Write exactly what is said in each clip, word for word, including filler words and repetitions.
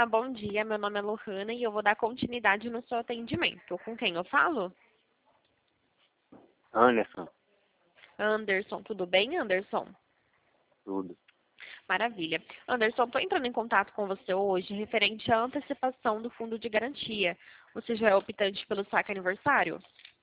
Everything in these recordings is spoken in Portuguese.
Olá, bom dia. Meu nome é Lohana e eu vou dar continuidade no seu atendimento. Com quem eu falo? Anderson, Anderson, tudo bem, Anderson? tudo. Maravilha. Anderson, estou entrando em contato com você hoje referente à antecipação do fundo de garantia. Você já é optante pelo saque aniversário?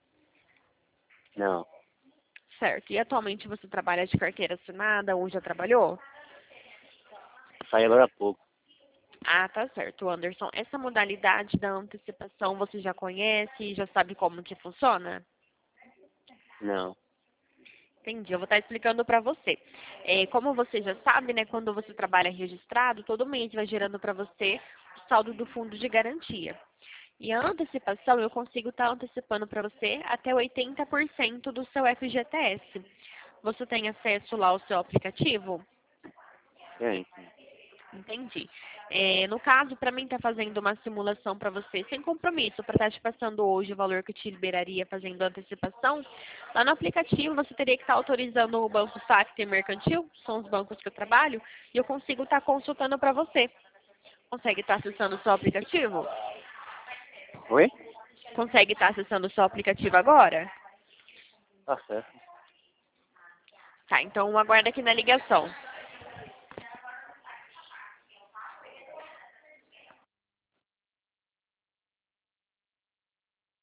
Não, Certo. E atualmente você trabalha de carteira assinada ou já trabalhou? saí agora há pouco. Ah, tá certo, Anderson. Essa modalidade da antecipação você já conhece, já sabe como que funciona? Não, Entendi, eu vou estar explicando para você. É, como você já sabe, né, quando você trabalha registrado, todo mês vai gerando para você o saldo do fundo de garantia. E a antecipação, eu consigo estar antecipando para você até oitenta por cento do seu F G T S. Você tem acesso lá ao seu aplicativo? tem. Entendi. É, no caso, para mim estar fazendo uma simulação para você sem compromisso, para estar te passando hoje o valor que eu te liberaria fazendo a antecipação, lá no aplicativo você teria que estar autorizando o Banco Sacra e Mercantil, são os bancos que eu trabalho, e eu consigo estar consultando para você. Consegue estar acessando o seu aplicativo? Oi? Consegue estar acessando o seu aplicativo agora? Tá certo. Tá, então aguarda aqui na ligação.